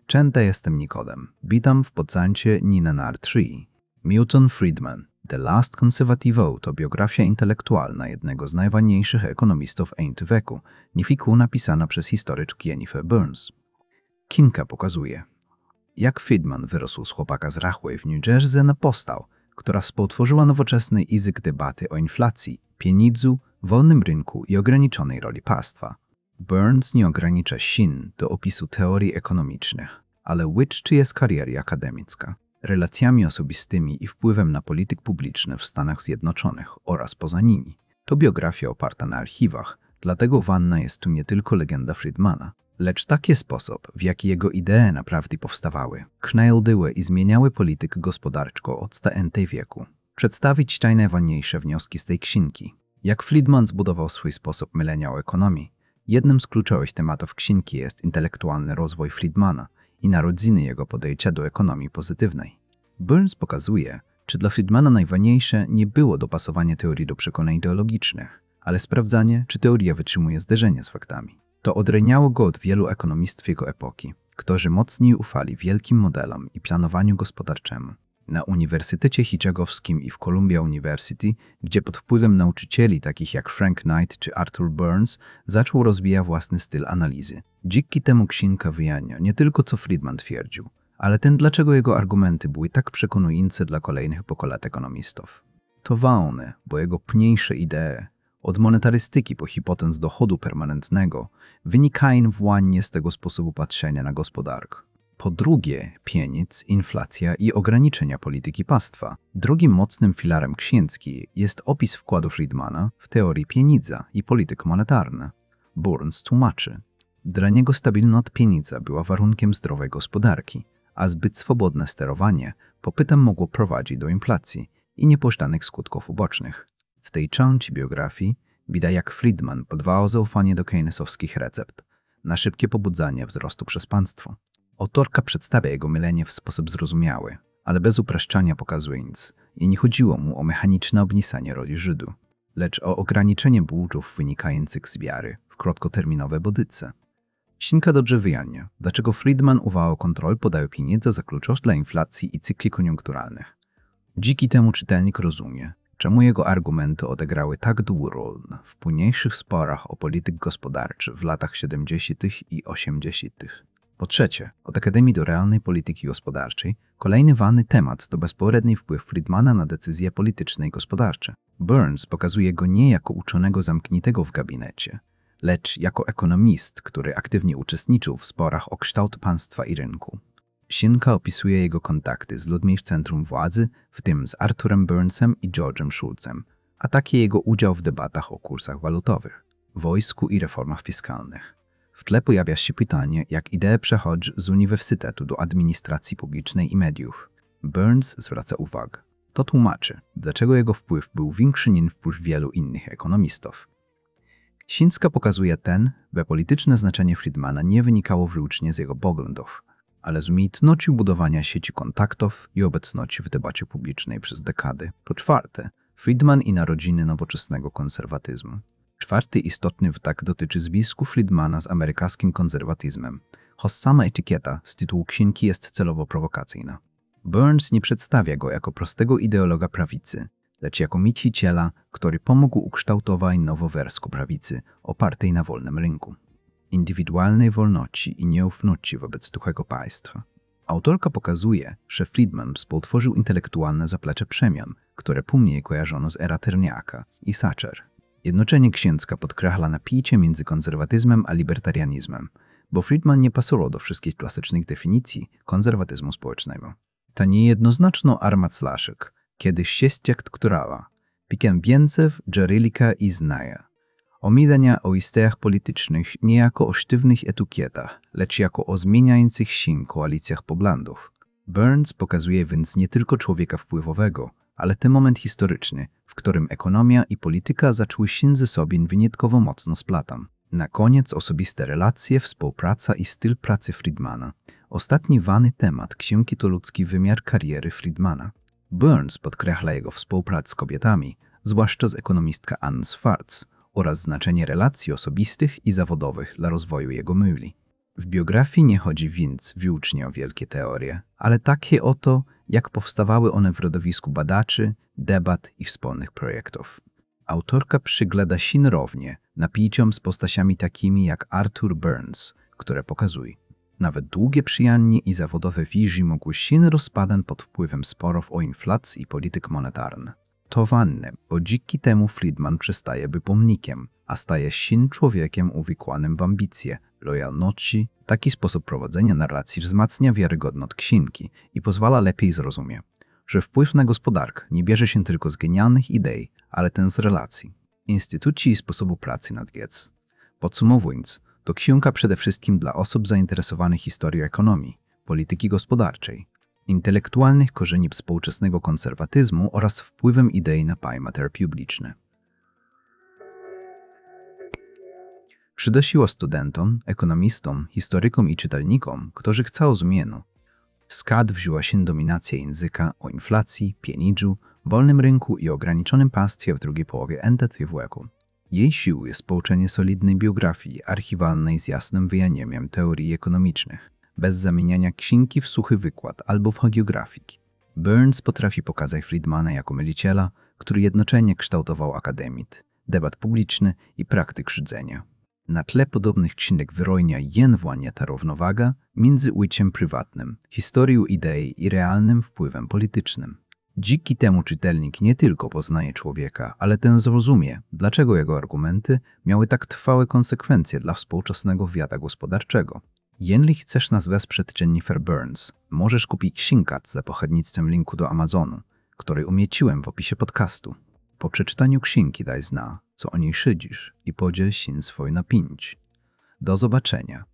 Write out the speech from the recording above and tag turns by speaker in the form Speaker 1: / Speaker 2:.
Speaker 1: Cześć, jestem Nikodem. Witam w podcaście Nina 3. Milton Friedman, The Last Conservative to biografia intelektualna jednego z najważniejszych ekonomistów XX wieku, nifiku napisana przez historyczkę Jennifer Burns. Książka pokazuje, jak Friedman wyrósł z chłopaka z Rahway w New Jersey na postał, która współtworzyła nowoczesny język debaty o inflacji, pieniądzu, wolnym rynku i ograniczonej roli państwa. Burns nie ogranicza się do opisu teorii ekonomicznych, ale łączy je z karierą akademicką, relacjami osobistymi i wpływem na polityk publiczny w Stanach Zjednoczonych oraz poza nimi. To biografia oparta na archiwach, dlatego ważna jest tu nie tylko legenda Friedmana, lecz taki sposób, w jaki jego idee naprawdę powstawały, kształtowały i zmieniały politykę gospodarczą od XX wieku. Przedstawić najważniejsze wnioski z tej księgi. Jak Friedman zbudował swój sposób myślenia o ekonomii. Jednym z kluczowych tematów księgi jest intelektualny rozwój Friedmana i narodziny jego podejścia do ekonomii pozytywnej. Burns pokazuje, że dla Friedmana najważniejsze nie było dopasowanie teorii do przekonań ideologicznych, ale sprawdzanie, czy teoria wytrzymuje zderzenie z faktami. To odróżniało go od wielu ekonomistów jego epoki, którzy mocniej ufali wielkim modelom i planowaniu gospodarczemu. Na Uniwersytecie Chichagowskim i w Columbia University, gdzie pod wpływem nauczycieli takich jak Frank Knight czy Arthur Burns zaczął rozwijać własny styl analizy. Dzięki temu księga wyjaśnia nie tylko co Friedman twierdził, ale dlaczego jego argumenty były tak przekonujące dla kolejnych pokoleń ekonomistów. To ważne, bo jego pniejsze idee, od monetarystyki po hipotez dochodu permanentnego, wynikają właśnie z tego sposobu patrzenia na gospodarkę. Po drugie, pieniądz, inflacja i ograniczenia polityki państwa. Drugim mocnym filarem księgi jest opis wkładu Friedmana w teorii pieniądza i politykę monetarną. Burns tłumaczy, dla niego stabilność pieniądza była warunkiem zdrowej gospodarki, a zbyt swobodne sterowanie popytem mogło prowadzić do inflacji i niepożądanych skutków ubocznych. W tej części biografii widać, jak Friedman podważył zaufanie do keynesowskich recept na szybkie pobudzanie wzrostu przez państwo. Autorka przedstawia jego mylenie w sposób zrozumiały, ale bez upraszczania pokazując, i nie chodziło mu o mechaniczne obniżanie roli Żydu, lecz o ograniczenie budżetów wynikających z wiary w krótkoterminowe bodyce. Księga dobrze wyjaśnia, dlaczego Friedman uważał kontrolę podaży pieniędzy za kluczowy dla inflacji i cykli koniunkturalnych. Dzięki temu czytelnik rozumie, czemu jego argumenty odegrały tak dużą rolę w późniejszych sporach o politykę gospodarczą w latach 70. i 80. Po trzecie, od akademii do realnej polityki gospodarczej, kolejny ważny temat to bezpośredni wpływ Friedmana na decyzje polityczne i gospodarcze. Burns pokazuje go nie jako uczonego zamkniętego w gabinecie, lecz jako ekonomist, który aktywnie uczestniczył w sporach o kształt państwa i rynku. Księga opisuje jego kontakty z ludźmi w centrum władzy, w tym z Arthurem Burnsem i George'em Shultzem, a taki jego udział w debatach o kursach walutowych, wojsku i reformach fiskalnych. W tle pojawia się pytanie, jak idea przechodzi z uniwersytetu do administracji publicznej i mediów. Burns zwraca uwagę. To tłumaczy, dlaczego jego wpływ był większy niż wpływ wielu innych ekonomistów. Księga pokazuje że polityczne znaczenie Friedmana nie wynikało wyłącznie z jego poglądów, ale z umiejętności budowania sieci kontaktów i obecności w debacie publicznej przez dekady. Po czwarte, Friedman i narodziny nowoczesnego konserwatyzmu. Czwarty istotny wątek dotyczy związku Friedmana z amerykańskim konserwatyzmem, choć sama etykieta z tytułu księgi jest celowo prowokacyjna. Burns nie przedstawia go jako prostego ideologa prawicy, lecz jako myśliciela, który pomógł ukształtować nową wersję prawicy opartej na wolnym rynku, indywidualnej wolności i nieufności wobec tuchego państwa. Autorka pokazuje, że Friedman współtworzył intelektualne zaplecze przemian, które później kojarzono z era Terniaka i Thatcher. Jednocześnie księga podkreśla napięcie między konserwatyzmem a libertarianizmem, bo Friedman nie pasował do wszystkich klasycznych definicji konserwatyzmu społecznego. Ta niejednoznaczna armaclaszek kiedyś się strukturała, pikiem więcej dżerylika i znaja. Omidania o istotach politycznych nie jako o sztywnych etykietach, lecz jako o zmieniających się koalicjach poglądów. Burns pokazuje więc nie tylko człowieka wpływowego, ale ten moment historyczny, w którym ekonomia i polityka zaczęły się ze sobą wyjątkowo mocno splatać. Na koniec osobiste relacje, współpraca i styl pracy Friedmana. Ostatni ważny temat księgi to ludzki wymiar kariery Friedmana. Burns podkreśla jego współpracę z kobietami, zwłaszcza z ekonomistką Ann Swartz, oraz znaczenie relacji osobistych i zawodowych dla rozwoju jego myśli. W biografii nie chodzi więc wyłącznie o wielkie teorie, ale takie o to, jak powstawały one w środowisku badaczy, debat i wspólnych projektów. Autorka przygląda się nierównie napięciom z postaciami takimi jak Arthur Burns, które pokazuje. Nawet długie przyjaźnie i zawodowe więzi mogły się rozpadać pod wpływem sporów o inflację i politykę monetarną. To ważne, bo dzięki temu Friedman przestaje być pomnikiem, a staje się człowiekiem uwikłanym w ambicje, lojalności. Taki sposób prowadzenia narracji wzmacnia wiarygodność księgi i pozwala lepiej zrozumieć, że wpływ na gospodarkę nie bierze się tylko z genialnych idei, ale też z relacji, instytucji i sposobu pracy nad wiedzą. Podsumowując, to książka przede wszystkim dla osób zainteresowanych historią ekonomii, polityki gospodarczej, intelektualnych korzeni współczesnego konserwatyzmu oraz wpływem idei na pojęcie publiczne. Przyda się studentom, ekonomistom, historykom i czytelnikom, którzy chcą zrozumieć, skąd wzięła się dominacja języka o inflacji, pieniądzu, wolnym rynku i ograniczonym państwie w drugiej połowie XX wieku. Jej siłą jest połączenie solidnej biografii archiwalnej z jasnym wyjaśnieniem teorii ekonomicznych, bez zamieniania księgi w suchy wykład albo w hagiografiki. Burns potrafi pokazać Friedmana jako myśliciela, który jednocześnie kształtował akademit, debat publiczny i praktyk żydzenia. Na tle podobnych książek wyróżnia właśnie ta równowaga między ujściem prywatnym, historią idei i realnym wpływem politycznym. Dzięki temu czytelnik nie tylko poznaje człowieka, ale też zrozumie, dlaczego jego argumenty miały tak trwałe konsekwencje dla współczesnego świata gospodarczego. Jeśli chcesz nas wesprzeć Jennifer Burns, możesz kupić księgę za pochodnictwem linku do Amazonu, który umieściłem w opisie podcastu. Po przeczytaniu księgi daj zna, co o niej szydzisz i podziel się swoje napięć. Do zobaczenia.